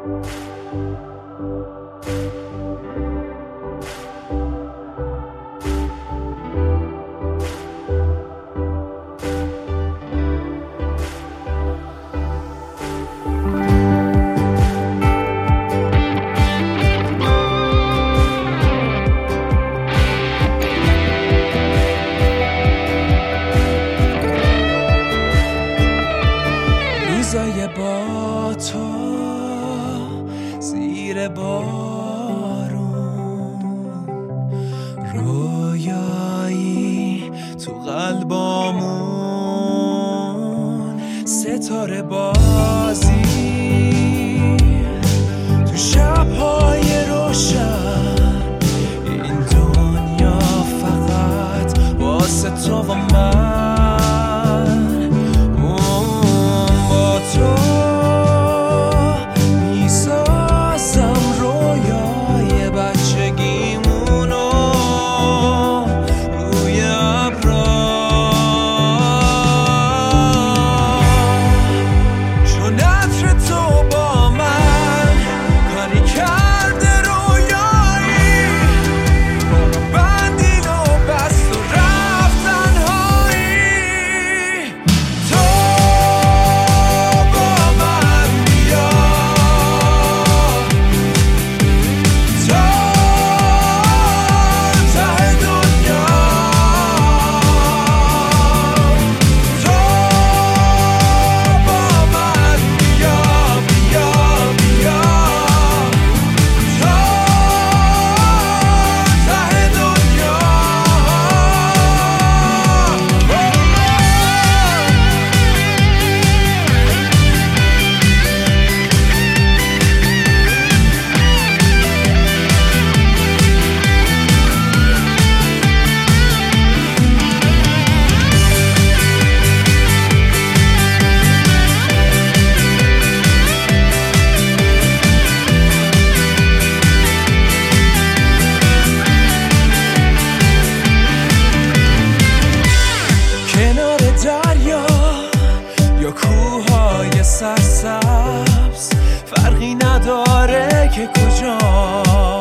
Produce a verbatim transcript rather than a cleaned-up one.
روزای با تو زیر بارون، رویایی تو قلبامون، ستاره بازی تو شب‌های روشن، این دنیا فقط واسه تو و من. تو میسازم رویای بچگیمونو روی ابرا، چون عطر تو با من کاری کرده رویایی، بندین و بست و رفت تنهایی. تو سرسبز فرقی نداره که کجا،